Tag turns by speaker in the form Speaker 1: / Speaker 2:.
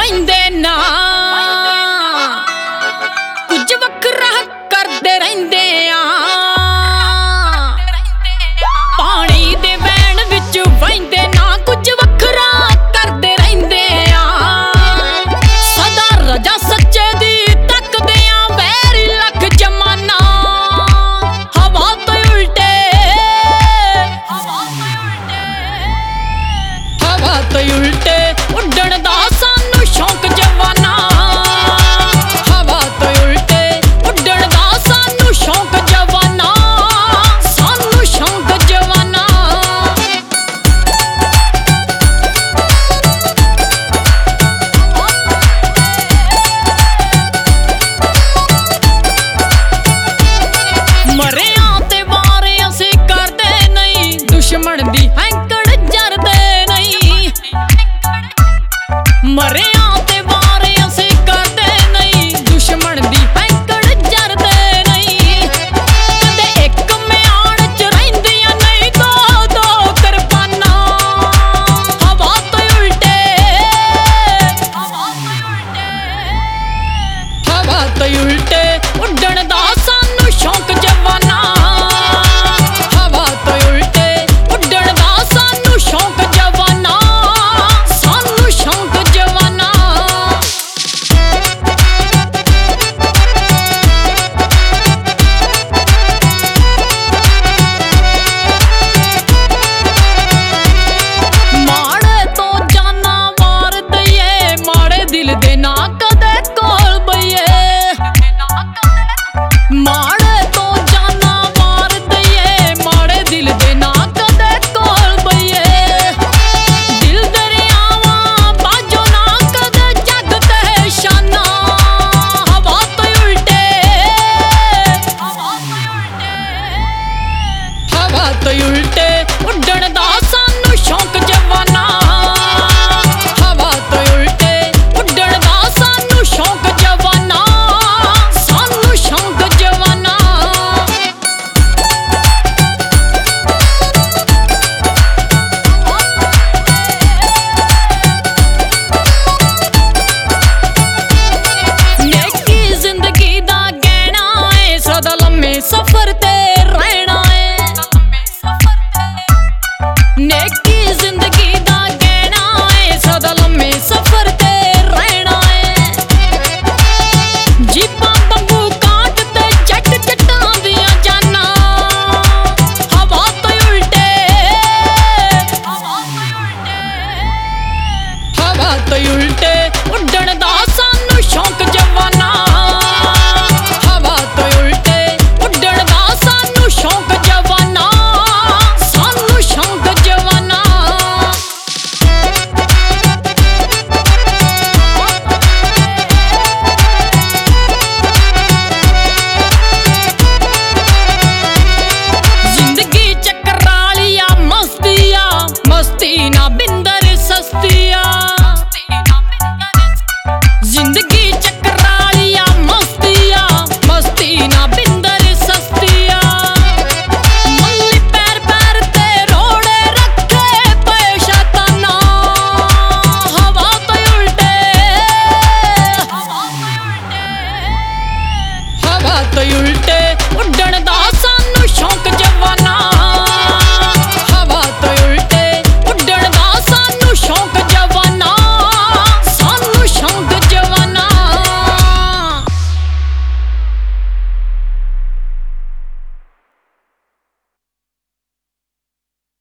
Speaker 1: वहिंदे ना कुछ वखरा करदे रहिंदे आ पानी दे वैण विच वहिंदे ना कुछ वखरा करदे रहिंदे आ सदा रजा सच्चे दी तकदे आ वैरी लख जमाना हवा तो उल्टे उड्डण दा सानू शौक जवाना हवा तो उल्टे उड्डण दा सानू शौक जवाना सानू शौक जवाना मरिया ते वारे असी करदे नहीं दुश्मन दी हैंकड़ जरदे नहीं मरिया